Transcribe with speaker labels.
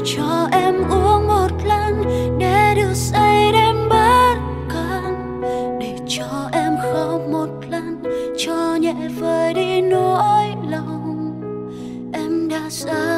Speaker 1: cho em uống một lần để được say đêm bất cần, để cho em khóc một lần cho nhẹ vơi đi nỗi lòng em đã xa.